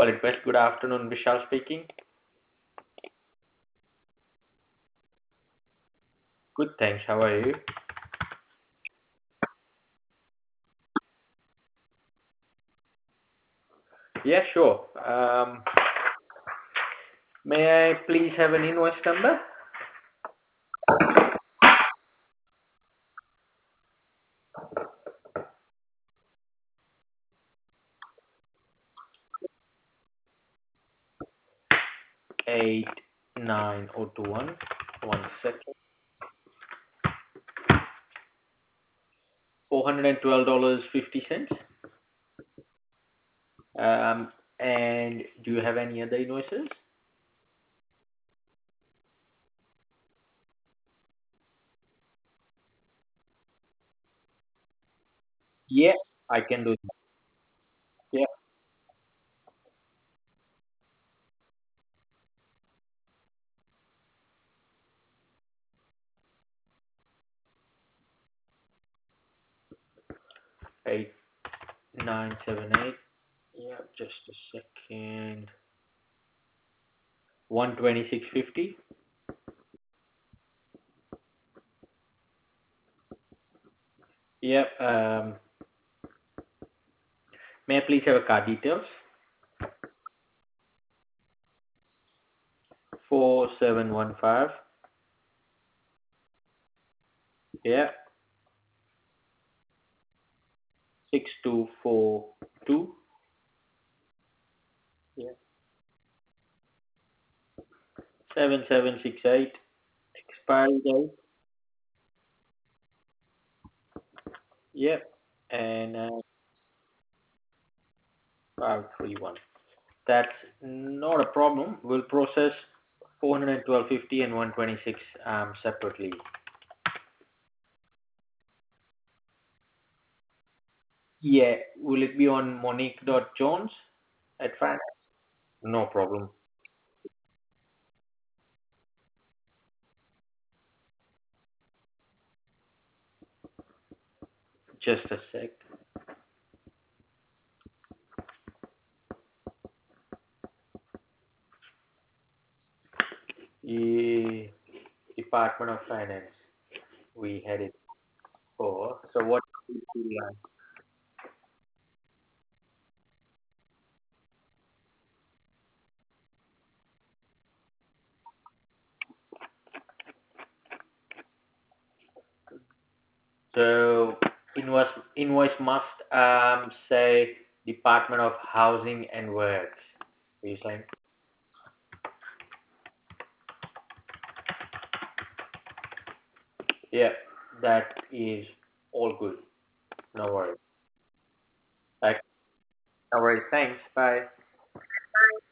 Wallet West. Good afternoon, Vishal speaking. Good, thanks. How are you? Yeah, sure. May I please have an invoice number? 89021. One second. $412.50. And do you have any other invoices? Yeah, I can do that. Yeah, 8978. Yeah, just a second. 126.50. Yeah. May I please have a card details? 4715. Yeah. 6242. Yeah. 7768. Expiry date. Yep. And 531. That's not a problem. We'll process 412.50 and 126 separately. Yeah. Will it be on Monique.Jones at finance? No problem. Just a sec. The Department of Finance. We had it for. So what? So invoice must say Department of Housing and Works. You saying? Yeah, that is all good. No worries. Like, no worries. Thanks. Bye.